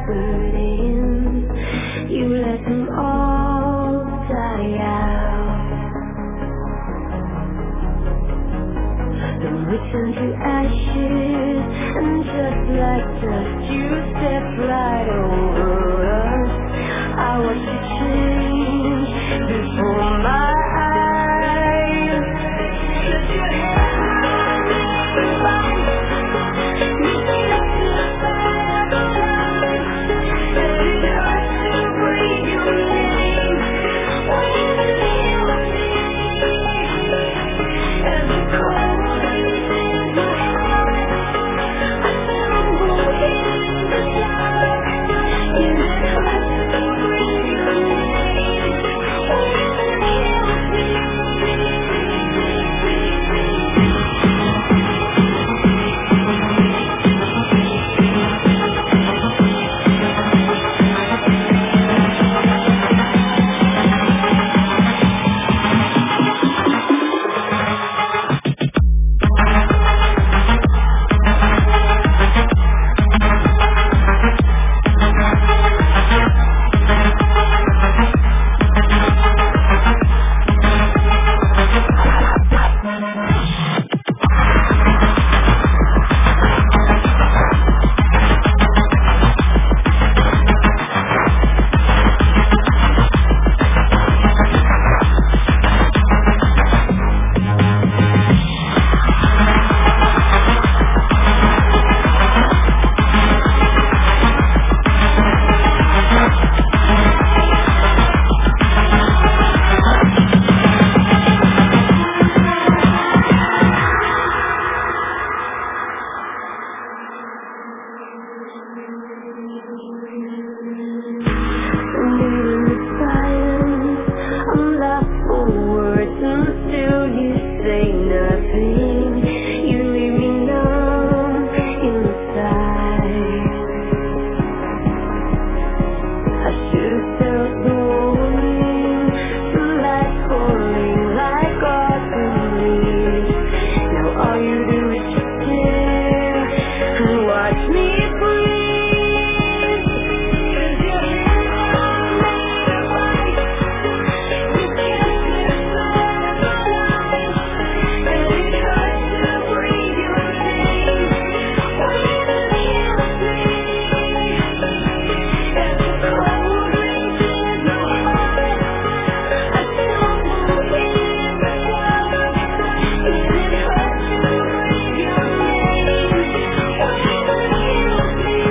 comforting. You let them all die out. Then return to ashes, and just like dust, you step right over us. I watch you change before my eyes. Put your hands on everybody. You need us to survive alive. Let it hurt to breathe your name. When you with me, as the cold reaches your heart, I tremble in the dark. Is it hurt to breathe your name? When you're with me. I'm lost for words until you say nothing. You leave me numb inside. I should have felt the warning, the light falling like autumn leaves. Now all you do is just stare and watch me breathe. 'Cause your hands on everybody. You need us to survive alive. And it hurts to breathe your name. When you're with me. As the cold reaches your heart, I tremble in the dark. Is it hurt to breathe your name? When you're with me.